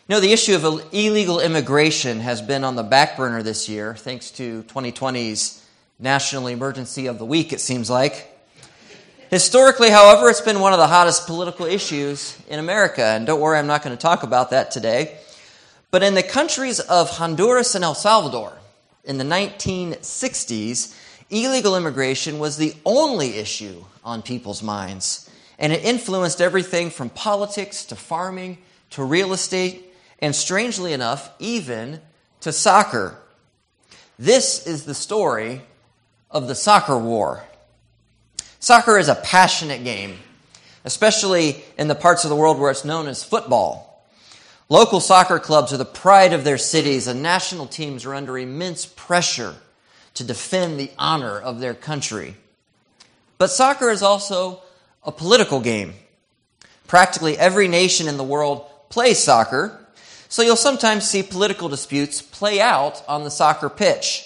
You know, the issue of illegal immigration has been on the back burner this year, thanks to 2020's National Emergency of the Week, it seems like. Historically, however, it's been one of the hottest political issues in America, and don't worry, I'm not going to talk about that today. But in the countries of Honduras and El Salvador, in the 1960s, illegal immigration was the only issue on people's minds, and it influenced everything from politics to farming to real estate, and strangely enough, even to soccer. This is the story of the soccer war. Soccer is a passionate game, especially in the parts of the world where it's known as football. Local soccer clubs are the pride of their cities, and national teams are under immense pressure to defend the honor of their country. But soccer is also a political game. Practically every nation in the world plays soccer, so you'll sometimes see political disputes play out on the soccer pitch.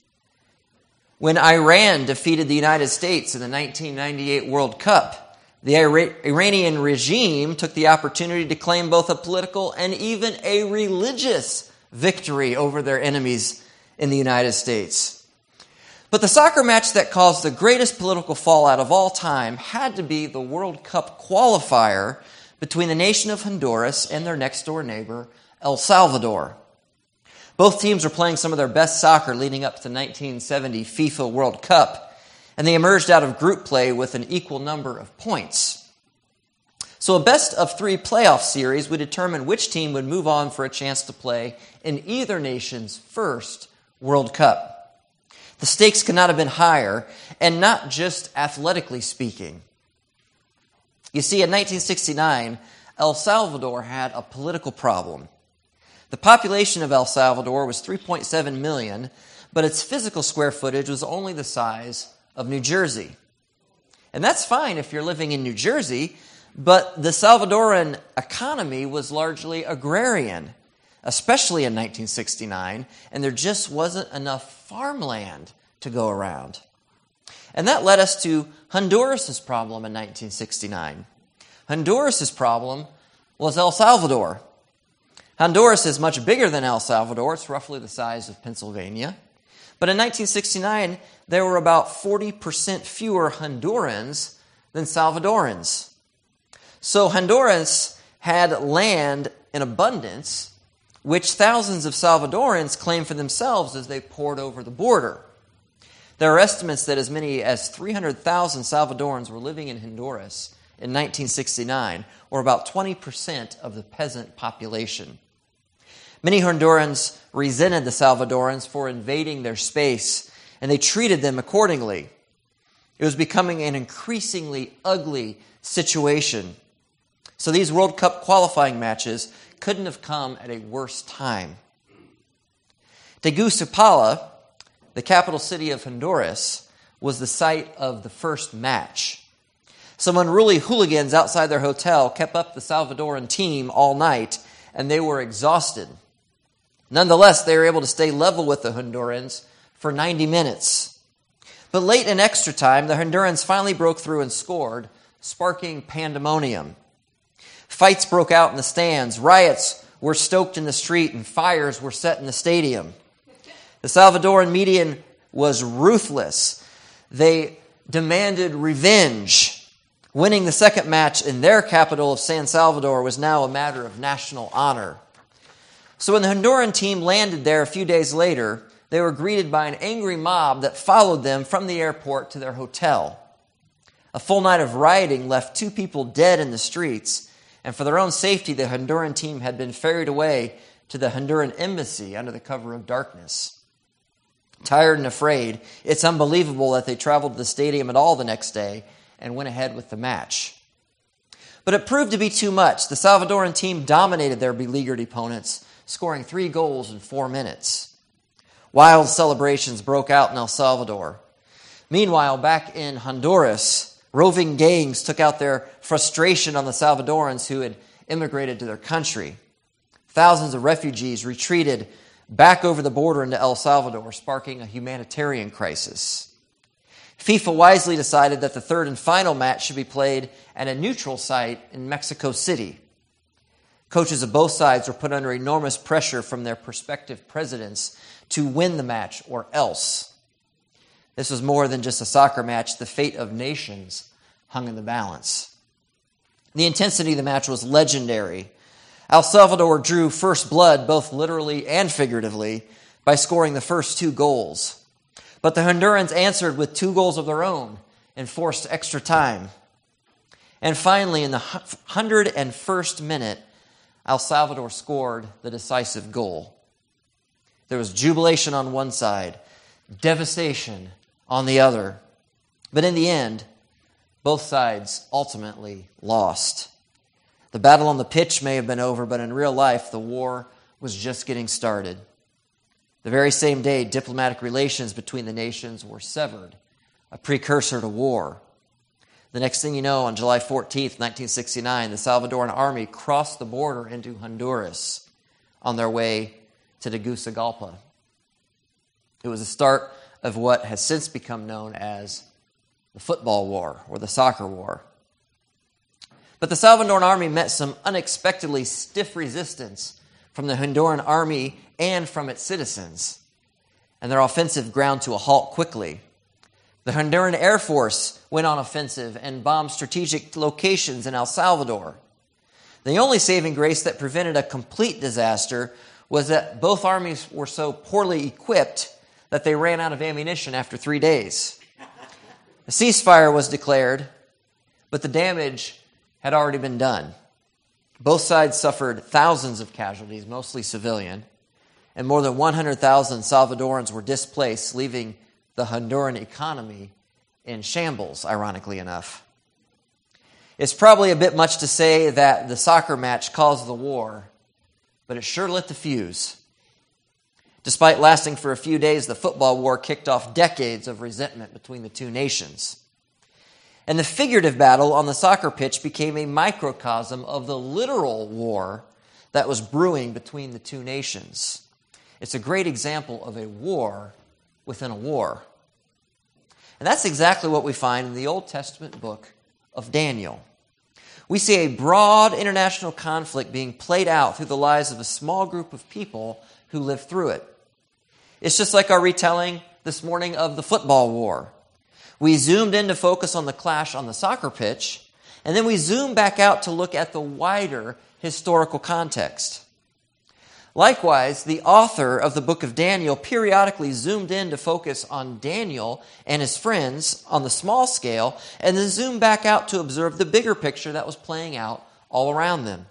When Iran defeated the United States in the 1998 World Cup, the Iranian regime took the opportunity to claim both a political and even a religious victory over their enemies in the United States. But the soccer match that caused the greatest political fallout of all time had to be the World Cup qualifier between the nation of Honduras and their next-door neighbor, El Salvador. Both teams were playing some of their best soccer leading up to the 1970 FIFA World Cup, and they emerged out of group play with an equal number of points. So a best-of-3 playoff series would determine which team would move on for a chance to play in either nation's first World Cup. The stakes could not have been higher, and not just athletically speaking. You see, in 1969, El Salvador had a political problem. The population of El Salvador was 3.7 million, but its physical square footage was only the size of New Jersey. And that's fine if you're living in New Jersey, but the Salvadoran economy was largely agrarian, especially in 1969, and there just wasn't enough farmland to go around. And that led us to Honduras' problem in 1969. Honduras' problem was El Salvador. Honduras is much bigger than El Salvador. It's roughly the size of Pennsylvania. But in 1969, there were about 40% fewer Hondurans than Salvadorans. So Honduras had land in abundance, which thousands of Salvadorans claimed for themselves as they poured over the border. There are estimates that as many as 300,000 Salvadorans were living in Honduras in 1969, or about 20% of the peasant population. Many Hondurans resented the Salvadorans for invading their space, and they treated them accordingly. It was becoming an increasingly ugly situation. So these World Cup qualifying matches couldn't have come at a worse time. Tegucigalpa, the capital city of Honduras, was the site of the first match. Some unruly hooligans outside their hotel kept up the Salvadoran team all night, and they were exhausted. Nonetheless, they were able to stay level with the Hondurans for 90 minutes. But late in extra time, the Hondurans finally broke through and scored, sparking pandemonium. Fights broke out in the stands, riots were stoked in the street, and fires were set in the stadium. The Salvadoran media was ruthless. They demanded revenge. Winning the second match in their capital of San Salvador was now a matter of national honor. So when the Honduran team landed there a few days later, they were greeted by an angry mob that followed them from the airport to their hotel. A full night of rioting left 2 people dead in the streets, and for their own safety, the Honduran team had been ferried away to the Honduran embassy under the cover of darkness. Tired and afraid, it's unbelievable that they traveled to the stadium at all the next day and went ahead with the match. But it proved to be too much. The Salvadoran team dominated their beleaguered opponents, scoring 3 goals in 4 minutes. Wild celebrations broke out in El Salvador. Meanwhile, back in Honduras, roving gangs took out their frustration on the Salvadorans who had immigrated to their country. Thousands of refugees retreated back over the border into El Salvador, sparking a humanitarian crisis. FIFA wisely decided that the third and final match should be played at a neutral site in Mexico City. Coaches of both sides were put under enormous pressure from their prospective presidents to win the match or else. This was more than just a soccer match. The fate of nations hung in the balance. The intensity of the match was legendary. El Salvador drew first blood, both literally and figuratively, by scoring the first 2 goals. But the Hondurans answered with 2 goals of their own and forced extra time. And finally, in the 101st minute, El Salvador scored the decisive goal. There was jubilation on one side, devastation on the other. But in the end, both sides ultimately lost. The battle on the pitch may have been over, but in real life, the war was just getting started. The very same day, diplomatic relations between the nations were severed, a precursor to war. The next thing you know, on July 14th, 1969, the Salvadoran army crossed the border into Honduras on their way to Tegucigalpa. It was the start of what has since become known as the football war or the soccer war. But the Salvadoran army met some unexpectedly stiff resistance from the Honduran army and from its citizens, and their offensive ground to a halt quickly. The Honduran Air Force went on offensive and bombed strategic locations in El Salvador. The only saving grace that prevented a complete disaster was that both armies were so poorly equipped that they ran out of ammunition after 3 days. A ceasefire was declared, but the damage had already been done. Both sides suffered thousands of casualties, mostly civilian, and more than 100,000 Salvadorans were displaced, leaving the Honduran economy in shambles, ironically enough. It's probably a bit much to say that the soccer match caused the war, but it sure lit the fuse. Despite lasting for a few days, the football war kicked off decades of resentment between the two nations. And the figurative battle on the soccer pitch became a microcosm of the literal war that was brewing between the two nations. It's a great example of a war within a war. And that's exactly what we find in the Old Testament book of Daniel. We see a broad international conflict being played out through the lives of a small group of people who lived through it. It's just like our retelling this morning of the football war. We zoomed in to focus on the clash on the soccer pitch, and then we zoomed back out to look at the wider historical context. Likewise, the author of the book of Daniel periodically zoomed in to focus on Daniel and his friends on the small scale, and then zoomed back out to observe the bigger picture that was playing out all around them.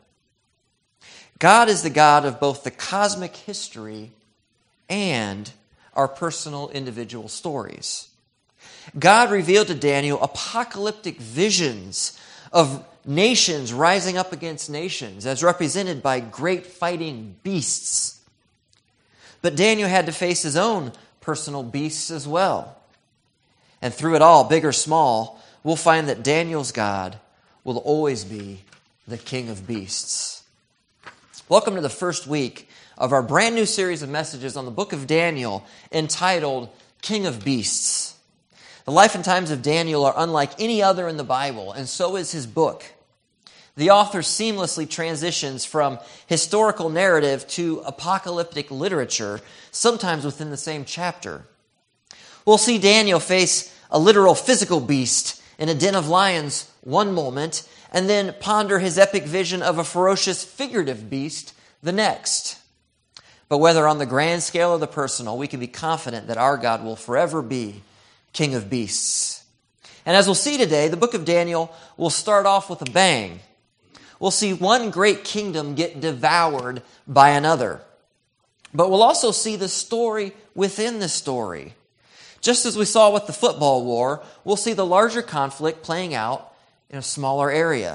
God is the God of both the cosmic history and our personal individual stories. God revealed to Daniel apocalyptic visions of nations rising up against nations, as represented by great fighting beasts. But Daniel had to face his own personal beasts as well. And through it all, big or small, we'll find that Daniel's God will always be the King of Beasts. Welcome to the first week of our brand new series of messages on the book of Daniel entitled King of Beasts. The life and times of Daniel are unlike any other in the Bible, and so is his book. The author seamlessly transitions from historical narrative to apocalyptic literature, sometimes within the same chapter. We'll see Daniel face a literal physical beast in a den of lions one moment, and then ponder his epic vision of a ferocious figurative beast the next. But whether on the grand scale or the personal, we can be confident that our God will forever be King of Beasts. And as we'll see today, the book of Daniel will start off with a bang. We'll see one great kingdom get devoured by another. But we'll also see the story within the story. Just as we saw with the football war, we'll see the larger conflict playing out in a smaller area.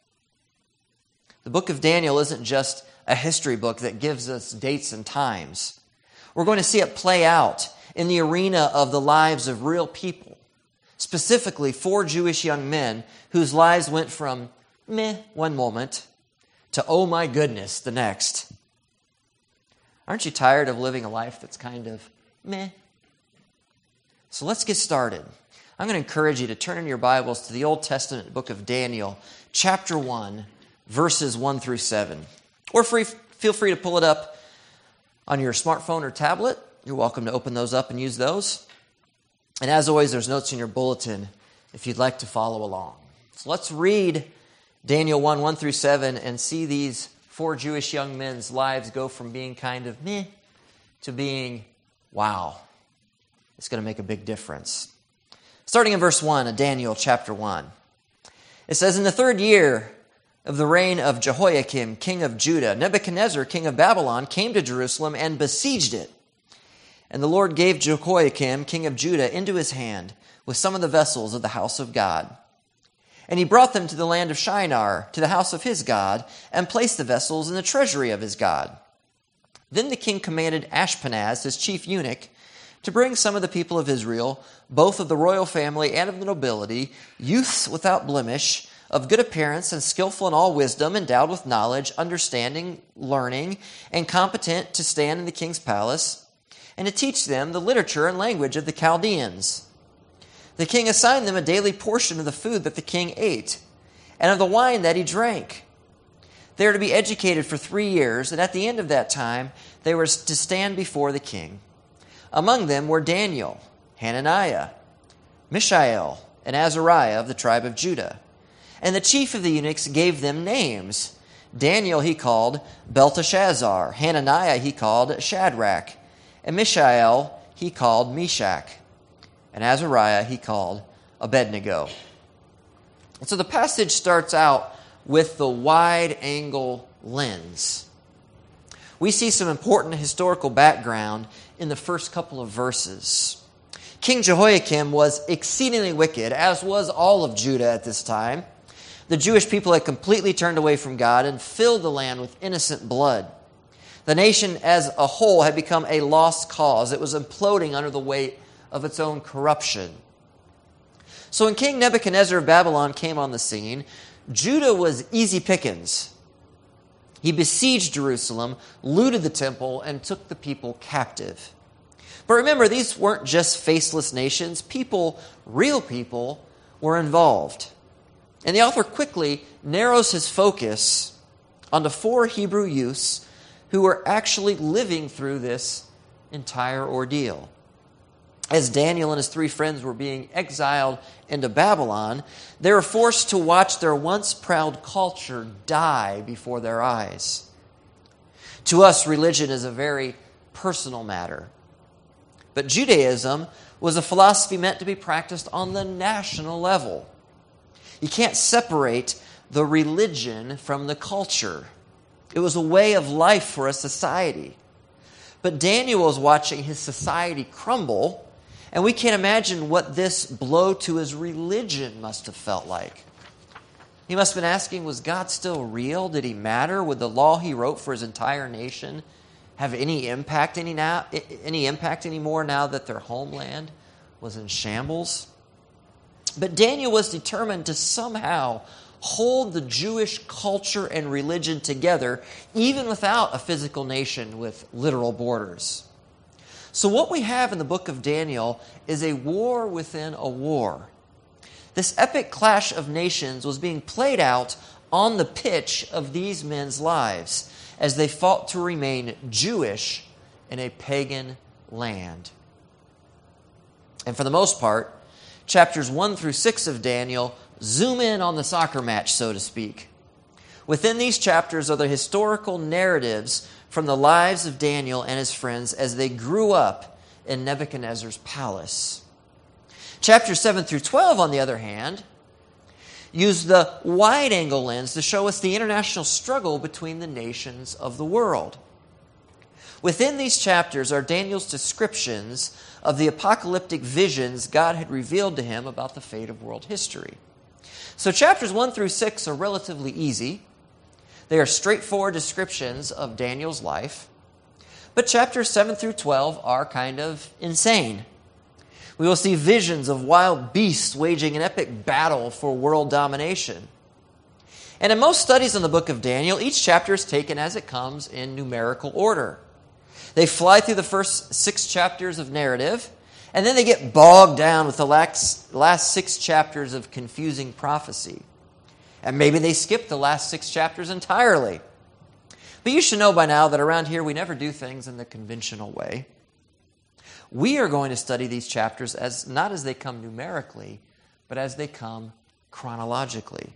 The book of Daniel isn't just a history book that gives us dates and times. We're going to see it play out in the arena of the lives of real people, specifically 4 Jewish young men whose lives went from meh one moment to oh my goodness the next. Aren't you tired of living a life that's kind of meh? So let's get started. I'm going to encourage you to turn in your Bibles to the Old Testament book of Daniel, chapter 1, verses 1 through 7. Or feel free to pull it up on your smartphone or tablet. You're welcome to open those up and use those. And as always, there's notes in your bulletin if you'd like to follow along. So let's read Daniel 1, 1 through 7, and see these 4 Jewish young men's lives go from being kind of meh to being wow. It's going to make a big difference. Starting in verse 1 of Daniel chapter 1. It says, "In the 3rd year of the reign of Jehoiakim, king of Judah, Nebuchadnezzar, king of Babylon, came to Jerusalem and besieged it. And the Lord gave Jehoiakim, king of Judah, into his hand with some of the vessels of the house of God. And he brought them to the land of Shinar, to the house of his God, and placed the vessels in the treasury of his God. Then the king commanded Ashpenaz, his chief eunuch, to bring some of the people of Israel, both of the royal family and of the nobility, youths without blemish, of good appearance and skillful in all wisdom, endowed with knowledge, understanding, learning, and competent to stand in the king's palace, and to teach them the literature and language of the Chaldeans. The king assigned them a daily portion of the food that the king ate, and of the wine that he drank. They are to be educated for 3 years, and at the end of that time they were to stand before the king. Among them were Daniel, Hananiah, Mishael, and Azariah of the tribe of Judah. And the chief of the eunuchs gave them names. Daniel he called Belteshazzar, Hananiah he called Shadrach, and Mishael he called Meshach, and Azariah he called Abednego." And so the passage starts out with the wide-angle lens. We see some important historical background in the first couple of verses. King Jehoiakim was exceedingly wicked, as was all of Judah at this time. The Jewish people had completely turned away from God and filled the land with innocent blood. The nation as a whole had become a lost cause. It was imploding under the weight of its own corruption. So when King Nebuchadnezzar of Babylon came on the scene, Judah was easy pickings. He besieged Jerusalem, looted the temple, and took the people captive. But remember, these weren't just faceless nations. Real people, were involved. And the author quickly narrows his focus onto 4 Hebrew youths who were actually living through this entire ordeal. As Daniel and his 3 friends were being exiled into Babylon, they were forced to watch their once proud culture die before their eyes. To us, religion is a very personal matter. But Judaism was a philosophy meant to be practiced on the national level. You can't separate the religion from the culture. It was a way of life for a society. But Daniel was watching his society crumble, and we can't imagine what this blow to his religion must have felt like. He must have been asking, was God still real? Did he matter? Would the law he wrote for his entire nation have any impact anymore now that their homeland was in shambles? But Daniel was determined to somehow hold the Jewish culture and religion together, even without a physical nation with literal borders. So what we have in the book of Daniel is a war within a war. This epic clash of nations was being played out on the pitch of these men's lives as they fought to remain Jewish in a pagan land. And for the most part, chapters 1 through 6 of Daniel zoom in on the soccer match, so to speak. Within these chapters are the historical narratives from the lives of Daniel and his friends as they grew up in Nebuchadnezzar's palace. Chapters 7 through 12, on the other hand, use the wide-angle lens to show us the international struggle between the nations of the world. Within these chapters are Daniel's descriptions of the apocalyptic visions God had revealed to him about the fate of world history. So chapters 1 through 6 are relatively easy. They are straightforward descriptions of Daniel's life. But chapters 7 through 12 are kind of insane. We will see visions of wild beasts waging an epic battle for world domination. And in most studies on the book of Daniel, each chapter is taken as it comes in numerical order. They fly through the first 6 chapters of narrative, and then they get bogged down with the last 6 chapters of confusing prophecy. And maybe they skip the last 6 chapters entirely. But you should know by now that around here we never do things in the conventional way. We are going to study these chapters not as they come numerically, but as they come chronologically.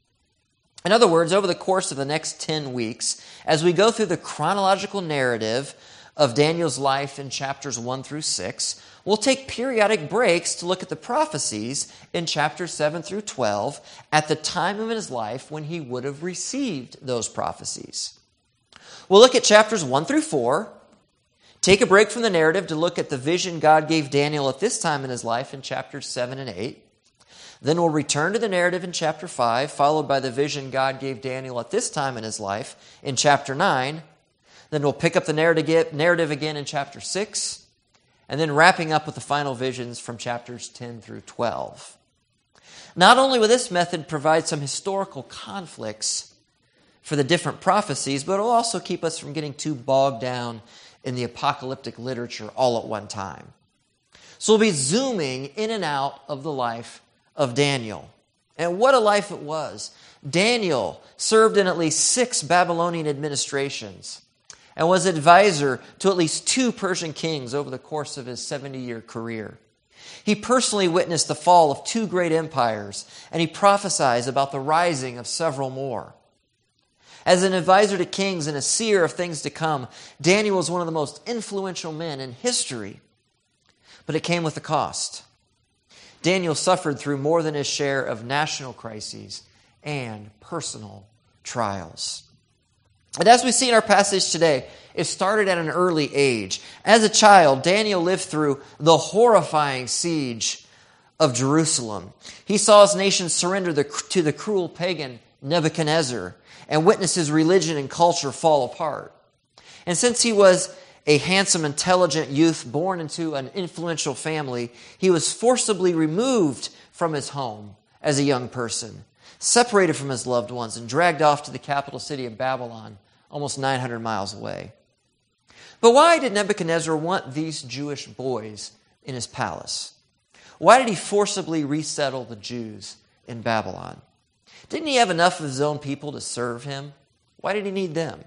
In other words, over the course of the next 10 weeks, as we go through the chronological narrative of Daniel's life in chapters 1 through 6, we'll take periodic breaks to look at the prophecies in chapters 7 through 12 at the time of his life when he would have received those prophecies. We'll look at chapters 1 through 4, take a break from the narrative to look at the vision God gave Daniel at this time in his life in chapters 7 and 8. Then we'll return to the narrative in chapter 5, followed by the vision God gave Daniel at this time in his life in chapter 9. Then we'll pick up the narrative again in chapter 6, and then wrapping up with the final visions from chapters 10 through 12. Not only will this method provide some historical conflicts for the different prophecies, but it'll also keep us from getting too bogged down in the apocalyptic literature all at one time. So we'll be zooming in and out of the life of Daniel. And what a life it was. Daniel served in at least 6 Babylonian administrations and was advisor to at least 2 Persian kings over the course of his 70-year career. He personally witnessed the fall of 2 great empires, and he prophesied about the rising of several more. As an advisor to kings and a seer of things to come, Daniel was one of the most influential men in history. But it came with a cost. Daniel suffered through more than his share of national crises and personal trials. And as we see in our passage today, it started at an early age. As a child, Daniel lived through the horrifying siege of Jerusalem. He saw his nation surrender to the cruel pagan Nebuchadnezzar and witnessed his religion and culture fall apart. And since he was a handsome, intelligent youth born into an influential family, he was forcibly removed from his home as a young person, separated from his loved ones, and dragged off to the capital city of Babylon, almost 900 miles away. But why did Nebuchadnezzar want these Jewish boys in his palace? Why did he forcibly resettle the Jews in Babylon? Didn't he have enough of his own people to serve him? Why did he need them?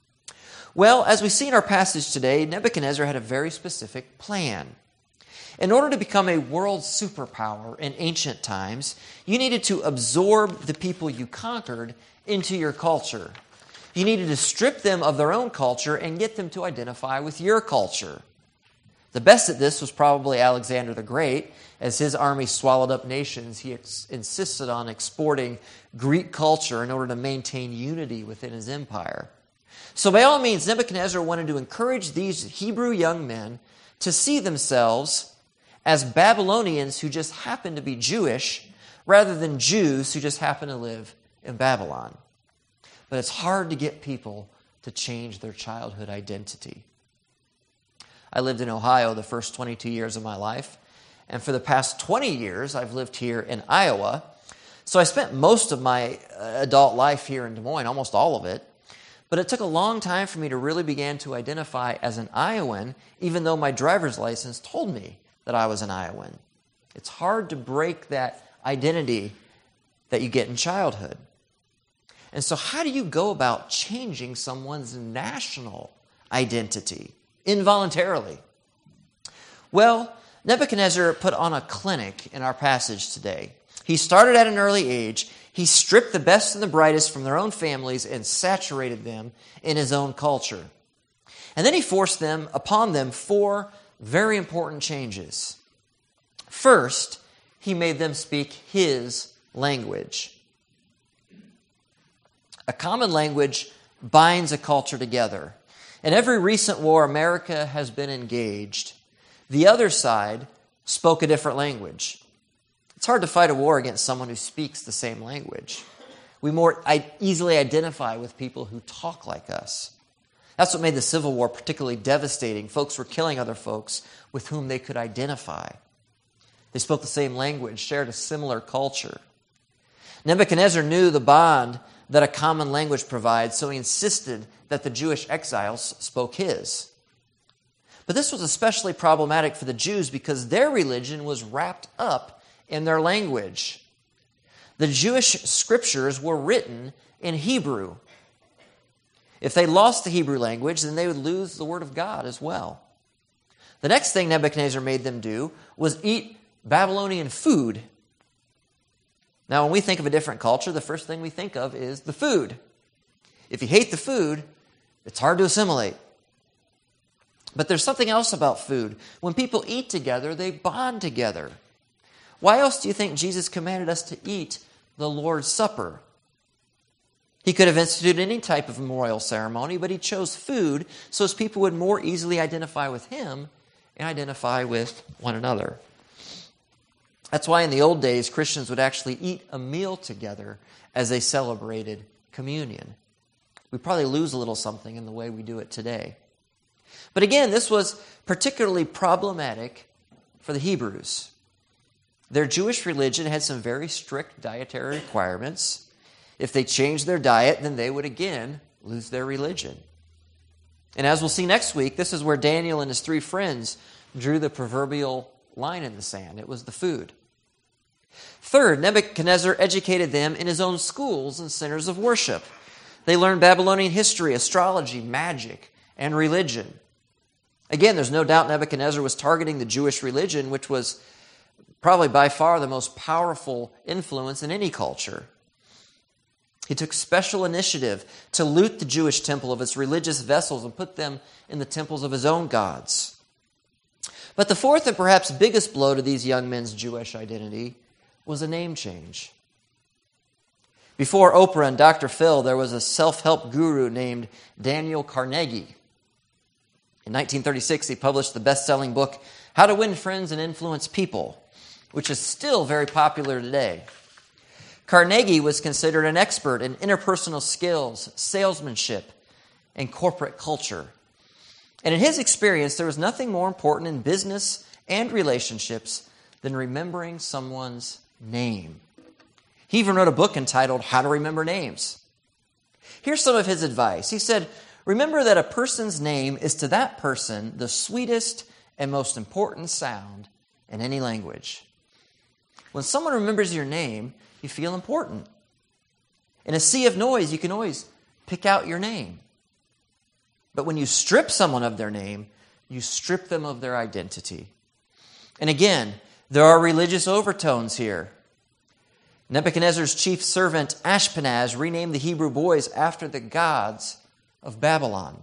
Well, as we see in our passage today, Nebuchadnezzar had a very specific plan. In order to become a world superpower in ancient times, you needed to absorb the people you conquered into your culture. You needed to strip them of their own culture and get them to identify with your culture. The best at this was probably Alexander the Great. As his army swallowed up nations, he insisted on exporting Greek culture in order to maintain unity within his empire. So by all means, Nebuchadnezzar wanted to encourage these Hebrew young men to see themselves as Babylonians who just happened to be Jewish, rather than Jews who just happen to live in Babylon. But it's hard to get people to change their childhood identity. I lived in Ohio the first 22 years of my life, and for the past 20 years, I've lived here in Iowa. So I spent most of my adult life here in Des Moines, almost all of it. But it took a long time for me to really begin to identify as an Iowan, even though my driver's license told me that I was an Iowan. It's hard to break that identity that you get in childhood. And so how do you go about changing someone's national identity involuntarily? Well, Nebuchadnezzar put on a clinic in our passage today. He started at an early age. He stripped the best and the brightest from their own families and saturated them in his own culture. And then he forced upon them 4 very important changes. First, he made them speak his language. A common language binds a culture together. In every recent war America has been engaged, the other side spoke a different language. It's hard to fight a war against someone who speaks the same language. We more easily identify with people who talk like us. That's what made the Civil War particularly devastating. Folks were killing other folks with whom they could identify. They spoke the same language, shared a similar culture. Nebuchadnezzar knew the bond that a common language provides, so he insisted that the Jewish exiles spoke his. But this was especially problematic for the Jews because their religion was wrapped up in their language. The Jewish scriptures were written in Hebrew. If they lost the Hebrew language, then they would lose the word of God as well. The next thing Nebuchadnezzar made them do was eat Babylonian food. Now, when we think of a different culture, the first thing we think of is the food. If you hate the food, it's hard to assimilate. But there's something else about food. When people eat together, they bond together. Why else do you think Jesus commanded us to eat the Lord's Supper? He could have instituted any type of memorial ceremony, but he chose food so his people would more easily identify with him and identify with one another. That's why in the old days, Christians would actually eat a meal together as they celebrated communion. We probably lose a little something in the way we do it today. But again, this was particularly problematic for the Hebrews. Their Jewish religion had some very strict dietary requirements. If they changed their diet, then they would again lose their religion. And as we'll see next week, this is where Daniel and his 3 friends drew the proverbial line in the sand. It was the food. Third, Nebuchadnezzar educated them in his own schools and centers of worship. They learned Babylonian history, astrology, magic, and religion. Again, there's no doubt Nebuchadnezzar was targeting the Jewish religion, which was probably by far the most powerful influence in any culture. He took special initiative to loot the Jewish temple of its religious vessels and put them in the temples of his own gods. But the fourth and perhaps biggest blow to these young men's Jewish identity was a name change. Before Oprah and Dr. Phil, there was a self-help guru named Daniel Carnegie. In 1936, he published the best-selling book, How to Win Friends and Influence People, which is still very popular today. Carnegie was considered an expert in interpersonal skills, salesmanship, and corporate culture. And in his experience, there was nothing more important in business and relationships than remembering someone's name. He even wrote a book entitled How to Remember Names. Here's some of his advice. He said, remember that a person's name is to that person the sweetest and most important sound in any language. When someone remembers your name, you feel important. In a sea of noise, you can always pick out your name. But when you strip someone of their name, you strip them of their identity. And again, there are religious overtones here. Nebuchadnezzar's chief servant Ashpenaz renamed the Hebrew boys after the gods of Babylon.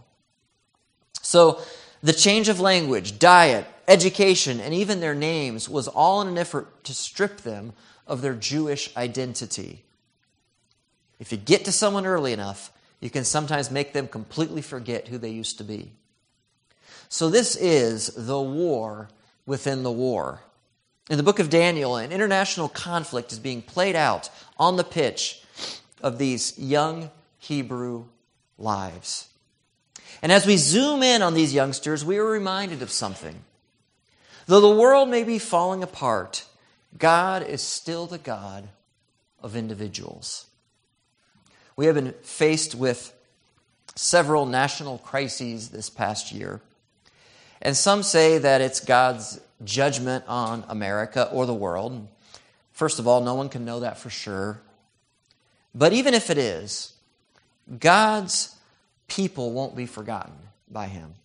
So the change of language, diet, education, and even their names was all in an effort to strip them of their Jewish identity. If you get to someone early enough, you can sometimes make them completely forget who they used to be. So this is the war within the war. In the book of Daniel, an international conflict is being played out on the pitch of these young Hebrew lives. And as we zoom in on these youngsters, we are reminded of something. Though the world may be falling apart, God is still the God of individuals. We have been faced with several national crises this past year. And some say that it's God's judgment on America or the world. First of all, no one can know that for sure. But even if it is, God's people won't be forgotten by him.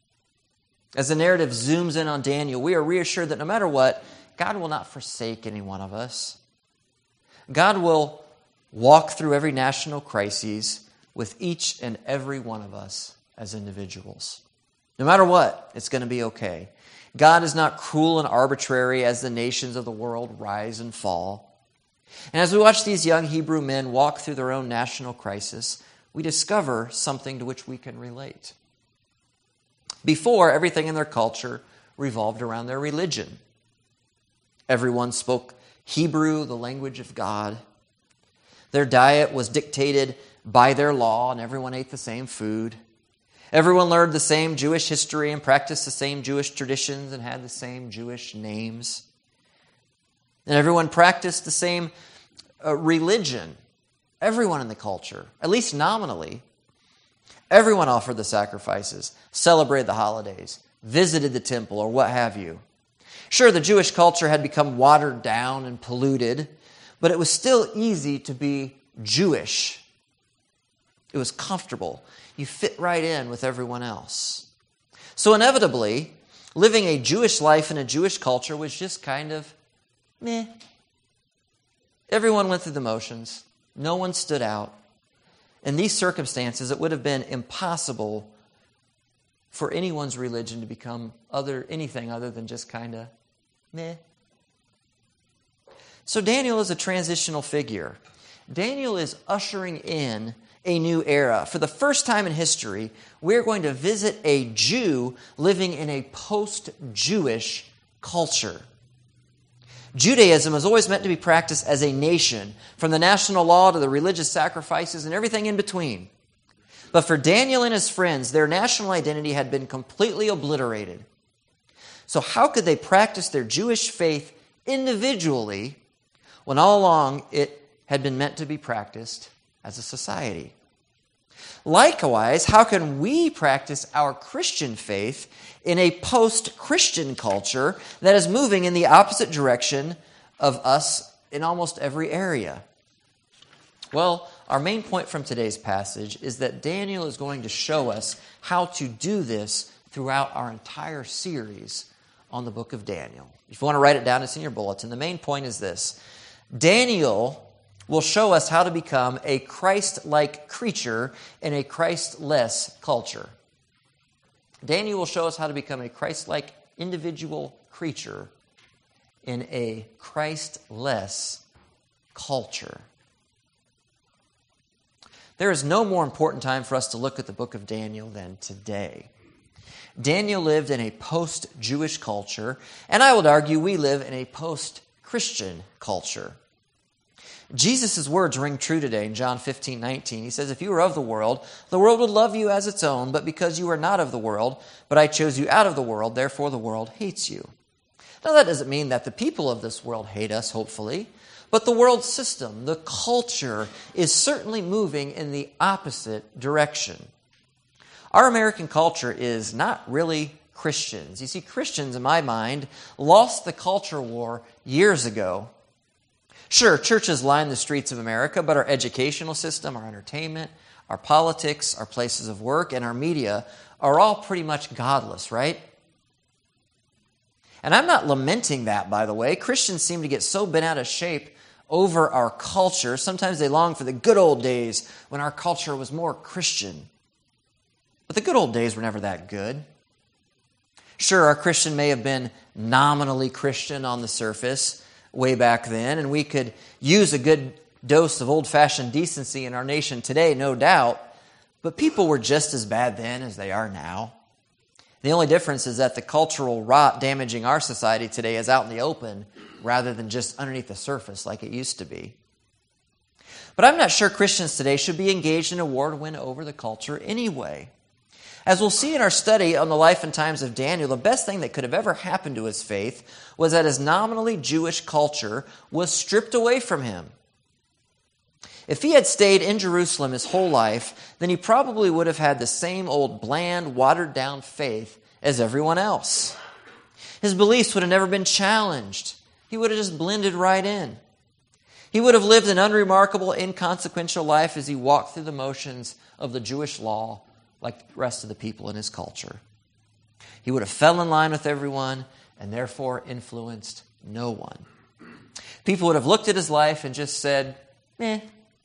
As the narrative zooms in on Daniel, we are reassured that no matter what, God will not forsake any one of us. God will walk through every national crisis with each and every one of us as individuals. No matter what, it's going to be okay. God is not cruel and arbitrary as the nations of the world rise and fall. And as we watch these young Hebrew men walk through their own national crisis, we discover something to which we can relate. Before, everything in their culture revolved around their religion. Everyone spoke Hebrew, the language of God. Their diet was dictated by their law, and everyone ate the same food. Everyone learned the same Jewish history and practiced the same Jewish traditions and had the same Jewish names. And everyone practiced the same religion. Everyone in the culture, at least nominally. Everyone offered the sacrifices, celebrated the holidays, visited the temple, or what have you. Sure, the Jewish culture had become watered down and polluted, but it was still easy to be Jewish. It was comfortable. You fit right in with everyone else. So inevitably, living a Jewish life in a Jewish culture was just kind of meh. Everyone went through the motions. No one stood out. In these circumstances, it would have been impossible for anyone's religion to become anything other than just kind of meh. So Daniel is a transitional figure. Daniel is ushering in a new era. For the first time in history, we're going to visit a Jew living in a post-Jewish culture. Judaism was always meant to be practiced as a nation, from the national law to the religious sacrifices and everything in between. But for Daniel and his friends, their national identity had been completely obliterated. So how could they practice their Jewish faith individually when all along it had been meant to be practiced as a society? Likewise, how can we practice our Christian faith in a post-Christian culture that is moving in the opposite direction of us in almost every area? Well, our main point from today's passage is that Daniel is going to show us how to do this throughout our entire series on the book of Daniel. If you want to write it down, it's in your bulletin. The main point is this: Daniel will show us how to become a Christ-like creature in a Christ-less culture. Daniel will show us how to become a Christ-like individual creature in a Christ-less culture. There is no more important time for us to look at the book of Daniel than today. Daniel lived in a post-Jewish culture, and I would argue we live in a post-Christian culture. Jesus' words ring true today in John 15:19. He says, "If you were of the world would love you as its own, but because you are not of the world, but I chose you out of the world, therefore the world hates you." Now that doesn't mean that the people of this world hate us, hopefully, but the world system, the culture, is certainly moving in the opposite direction. Our American culture is not really Christians. You see, Christians, in my mind, lost the culture war years ago. Sure, churches line the streets of America, but our educational system, our entertainment, our politics, our places of work, and our media are all pretty much godless, right? And I'm not lamenting that, by the way. Christians seem to get so bent out of shape over our culture. Sometimes they long for the good old days when our culture was more Christian. But the good old days were never that good. Sure, our Christian may have been nominally Christian on the surface way back then, and we could use a good dose of old-fashioned decency in our nation today, no doubt, but people were just as bad then as they are now. The only difference is that the cultural rot damaging our society today is out in the open rather than just underneath the surface like it used to be. But I'm not sure Christians today should be engaged in a war to win over the culture anyway. As we'll see in our study on the life and times of Daniel, the best thing that could have ever happened to his faith was that his nominally Jewish culture was stripped away from him. If he had stayed in Jerusalem his whole life, then he probably would have had the same old bland, watered-down faith as everyone else. His beliefs would have never been challenged. He would have just blended right in. He would have lived an unremarkable, inconsequential life as he walked through the motions of the Jewish law like the rest of the people in his culture. He would have fell in line with everyone and therefore influenced no one. People would have looked at his life and just said, meh.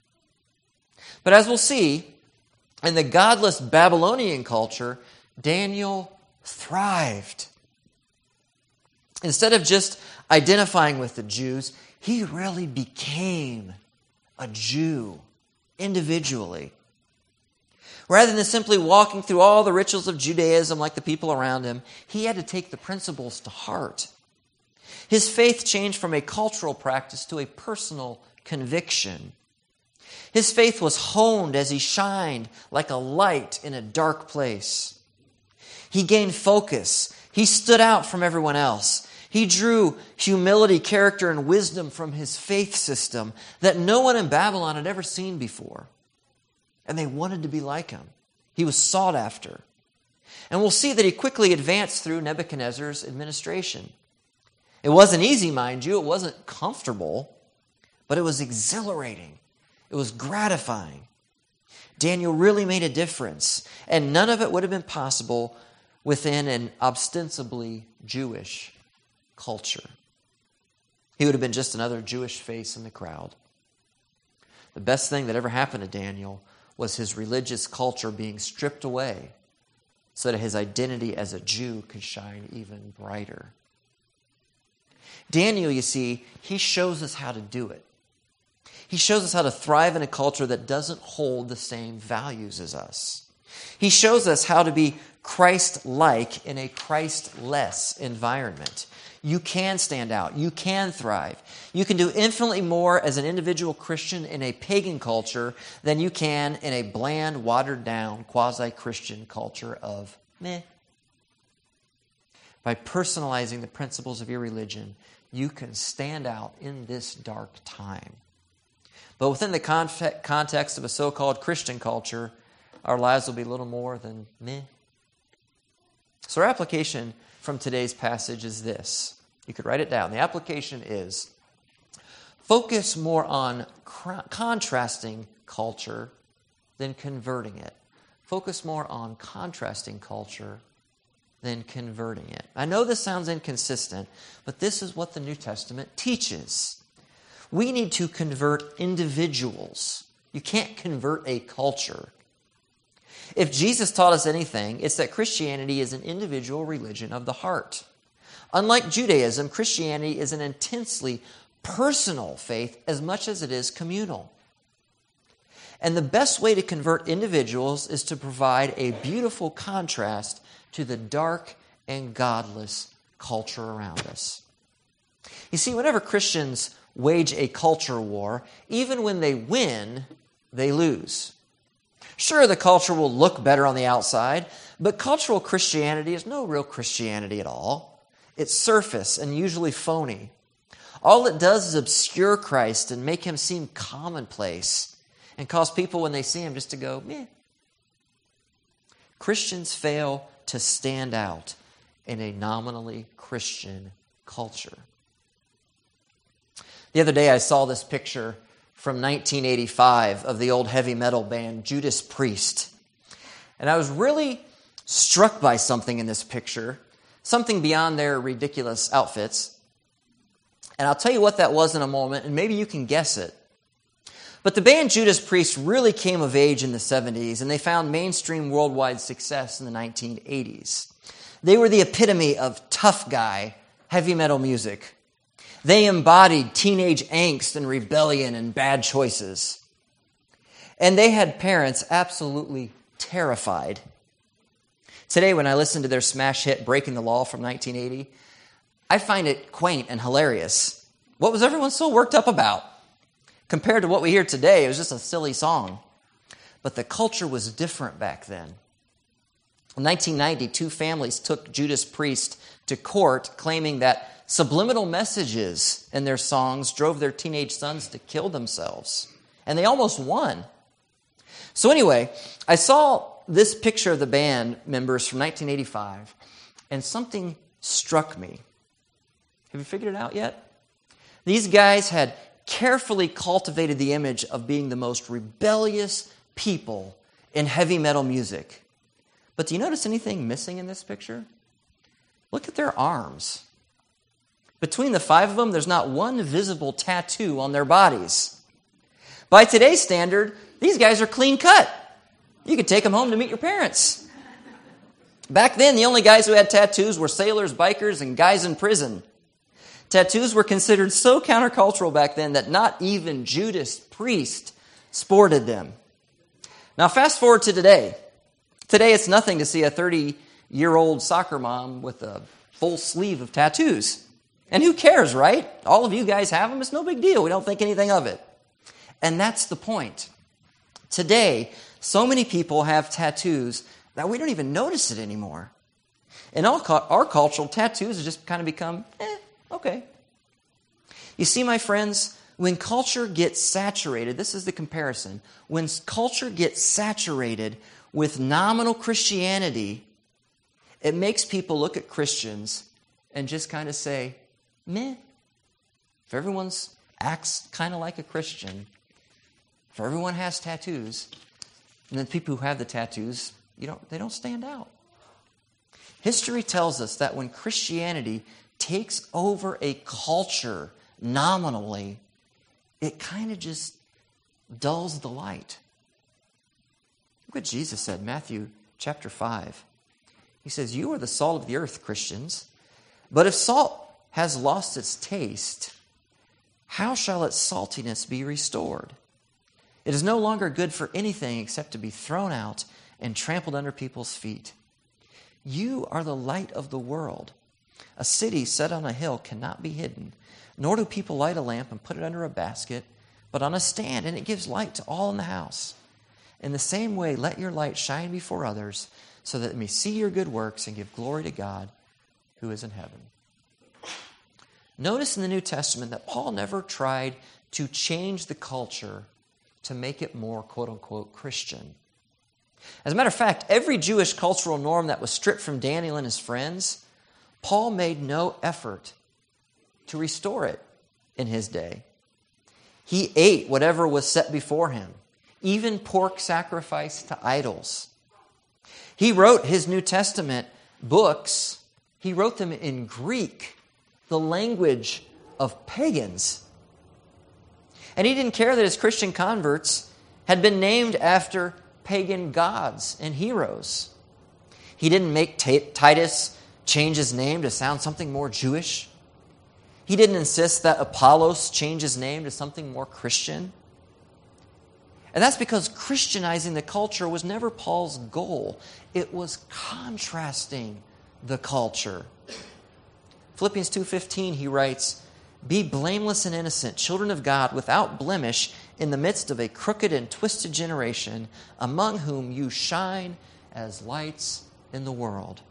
But as we'll see, in the godless Babylonian culture, Daniel thrived. Instead of just identifying with the Jews, he really became a Jew individually. Rather than simply walking through all the rituals of Judaism like the people around him, he had to take the principles to heart. His faith changed from a cultural practice to a personal conviction. His faith was honed as he shined like a light in a dark place. He gained focus. He stood out from everyone else. He drew humility, character, and wisdom from his faith system that no one in Babylon had ever seen before. And they wanted to be like him. He was sought after. And we'll see that he quickly advanced through Nebuchadnezzar's administration. It wasn't easy, mind you. It wasn't comfortable, but it was exhilarating. It was gratifying. Daniel really made a difference, and none of it would have been possible within an ostensibly Jewish culture. He would have been just another Jewish face in the crowd. The best thing that ever happened to Daniel was his religious culture being stripped away so that his identity as a Jew could shine even brighter. Daniel, you see, he shows us how to do it. He shows us how to thrive in a culture that doesn't hold the same values as us. He shows us how to be Christ-like in a Christ-less environment. You can stand out. You can thrive. You can do infinitely more as an individual Christian in a pagan culture than you can in a bland, watered-down, quasi-Christian culture of meh. By personalizing the principles of your religion, you can stand out in this dark time. But within the context of a so-called Christian culture, our lives will be little more than meh. So our application from today's passage is this. You could write it down. The application is focus more on contrasting culture than converting it. Focus more on contrasting culture than converting it. I know this sounds inconsistent, but this is what the New Testament teaches. We need to convert individuals. You can't convert a culture. If Jesus taught us anything, it's that Christianity is an individual religion of the heart. Unlike Judaism, Christianity is an intensely personal faith as much as it is communal. And the best way to convert individuals is to provide a beautiful contrast to the dark and godless culture around us. You see, whenever Christians wage a culture war, even when they win, they lose. Sure, the culture will look better on the outside, but cultural Christianity is no real Christianity at all. It's surface and usually phony. All it does is obscure Christ and make him seem commonplace and cause people, when they see him, just to go, meh. Christians fail to stand out in a nominally Christian culture. The other day I saw this picture from 1985 of the old heavy metal band Judas Priest. And I was really struck by something in this picture, something beyond their ridiculous outfits. And I'll tell you what that was in a moment, and maybe you can guess it. But the band Judas Priest really came of age in the 70s, and they found mainstream worldwide success in the 1980s. They were the epitome of tough guy heavy metal music. They embodied teenage angst and rebellion and bad choices. And they had parents absolutely terrified. Today, when I listen to their smash hit Breaking the Law from 1980, I find it quaint and hilarious. What was everyone so worked up about? Compared to what we hear today, it was just a silly song. But the culture was different back then. In 1990, two families took Judas Priest to court, claiming that subliminal messages in their songs drove their teenage sons to kill themselves. And they almost won. So anyway, I saw this picture of the band members from 1985, and something struck me. Have you figured it out yet? These guys had carefully cultivated the image of being the most rebellious people in heavy metal music. But do you notice anything missing in this picture? Look at their arms. Between the five of them, there's not one visible tattoo on their bodies. By today's standard, these guys are clean cut. You could take them home to meet your parents. Back then, the only guys who had tattoos were sailors, bikers, and guys in prison. Tattoos were considered so countercultural back then that not even Judas Priest sported them. Now, fast forward to today. Today, it's nothing to see a 30-year-old soccer mom with a full sleeve of tattoos. And who cares, right? All of you guys have them. It's no big deal. We don't think anything of it. And that's the point. Today, so many people have tattoos that we don't even notice it anymore. In our culture, tattoos have just kind of become, okay. You see, my friends, when culture gets saturated, this is the comparison. When culture gets saturated with nominal Christianity, it makes people look at Christians and just kind of say, meh. If everyone's acts kind of like a Christian, if everyone has tattoos, And the people who have the tattoos, they don't stand out. History tells us that when Christianity takes over a culture nominally, it kind of just dulls the light. Look what Jesus said, Matthew chapter 5. He says, "You are the salt of the earth, Christians. But if salt has lost its taste, how shall its saltiness be restored? It is no longer good for anything except to be thrown out and trampled under people's feet. You are the light of the world. A city set on a hill cannot be hidden, nor do people light a lamp and put it under a basket, but on a stand, and it gives light to all in the house. In the same way, let your light shine before others, so that they may see your good works and give glory to God who is in heaven." Notice in the New Testament that Paul never tried to change the culture to make it more, quote-unquote, Christian. As a matter of fact, every Jewish cultural norm that was stripped from Daniel and his friends, Paul made no effort to restore it in his day. He ate whatever was set before him, even pork sacrificed to idols. He wrote his New Testament books, he wrote them in Greek, the language of pagans. And he didn't care that his Christian converts had been named after pagan gods and heroes. He didn't make Titus change his name to sound something more Jewish. He didn't insist that Apollos change his name to something more Christian. And that's because Christianizing the culture was never Paul's goal. It was contrasting the culture. Philippians 2:15, he writes, "Be blameless and innocent, children of God, without blemish, in the midst of a crooked and twisted generation, among whom you shine as lights in the world."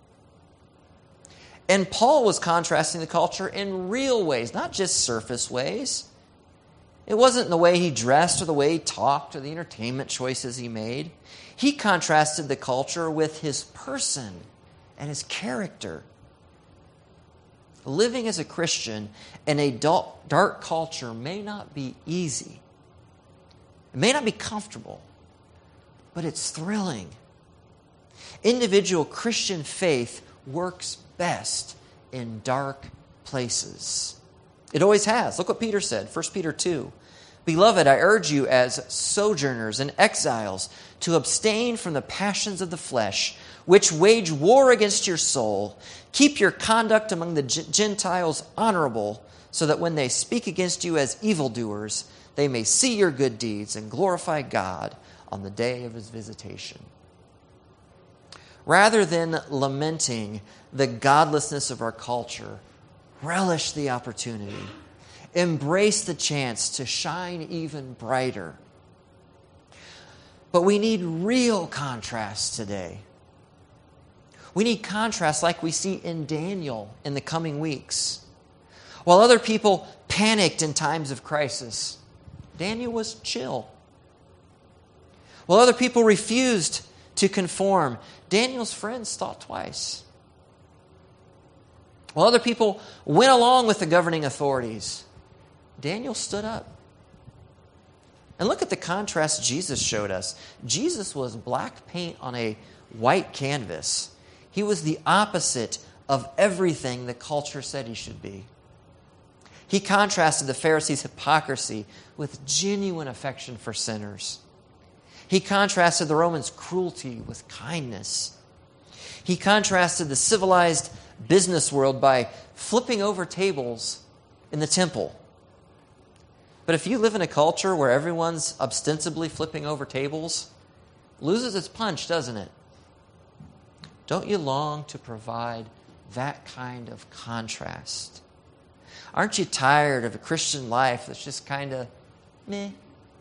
And Paul was contrasting the culture in real ways, not just surface ways. It wasn't in the way he dressed or the way he talked or the entertainment choices he made. He contrasted the culture with his person and his character. Living as a Christian in a dark culture may not be easy. It may not be comfortable, but it's thrilling. Individual Christian faith works best in dark places. It always has. Look what Peter said, 1 Peter 2. "Beloved, I urge you as sojourners and exiles to abstain from the passions of the flesh, which wage war against your soul. Keep your conduct among the Gentiles honorable, so that when they speak against you as evildoers, they may see your good deeds and glorify God on the day of his visitation." Rather than lamenting the godlessness of our culture, relish the opportunity. Embrace the chance to shine even brighter. But we need real contrast today. We need contrast like we see in Daniel in the coming weeks. While other people panicked in times of crisis, Daniel was chill. While other people refused to conform, Daniel's friends thought twice. While other people went along with the governing authorities, Daniel stood up. And look at the contrast Jesus showed us. Jesus was black paint on a white canvas. He was the opposite of everything the culture said he should be. He contrasted the Pharisees' hypocrisy with genuine affection for sinners. He contrasted the Romans' cruelty with kindness. He contrasted the civilized business world by flipping over tables in the temple. But if you live in a culture where everyone's ostensibly flipping over tables, it loses its punch, doesn't it? Don't you long to provide that kind of contrast? Aren't you tired of a Christian life that's just kind of meh?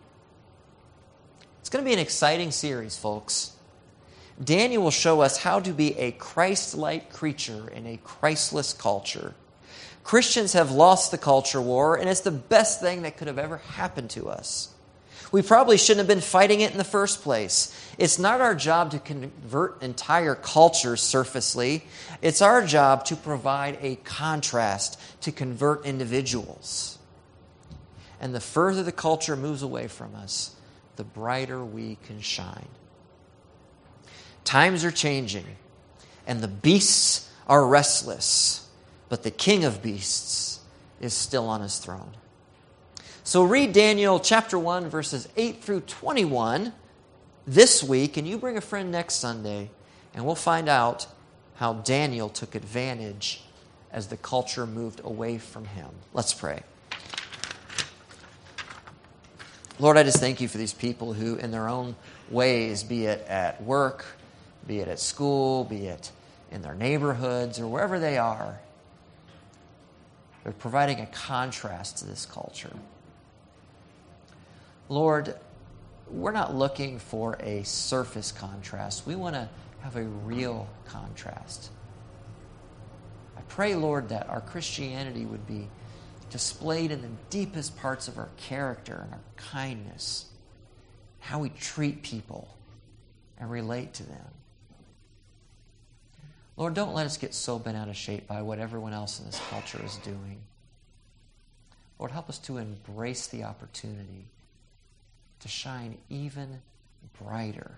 It's going to be an exciting series, folks. Daniel will show us how to be a Christ-like creature in a Christless culture. Christians have lost the culture war, and it's the best thing that could have ever happened to us. We probably shouldn't have been fighting it in the first place. It's not our job to convert entire cultures surfacely. It's our job to provide a contrast to convert individuals. And the further the culture moves away from us, the brighter we can shine. Times are changing, and the beasts are restless, but the King of beasts is still on his throne. So read Daniel chapter 1, verses 8 through 21 this week, and you bring a friend next Sunday, and we'll find out how Daniel took advantage as the culture moved away from him. Let's pray. Lord, I just thank you for these people who, in their own ways, be it at work, be it at school, be it in their neighborhoods, or wherever they are, they're providing a contrast to this culture. Lord, we're not looking for a surface contrast. We want to have a real contrast. I pray, Lord, that our Christianity would be displayed in the deepest parts of our character and our kindness, how we treat people and relate to them. Lord, don't let us get so bent out of shape by what everyone else in this culture is doing. Lord, help us to embrace the opportunity to shine even brighter.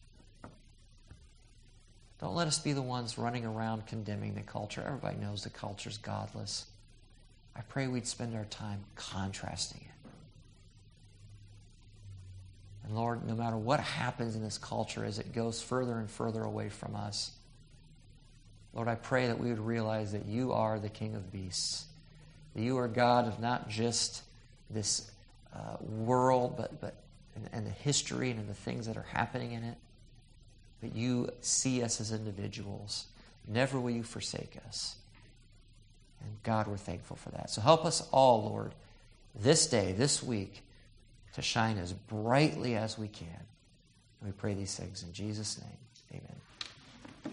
Don't let us be the ones running around condemning the culture. Everybody knows the culture's godless. I pray we'd spend our time contrasting it. And Lord, no matter what happens in this culture as it goes further and further away from us, Lord, I pray that we would realize that you are the King of beasts. That you are God of not just this world, but and the history and the things that are happening in it. But you see us as individuals. Never will you forsake us. And God, we're thankful for that. So help us all, Lord, this day, this week, to shine as brightly as we can. And we pray these things in Jesus' name. Amen.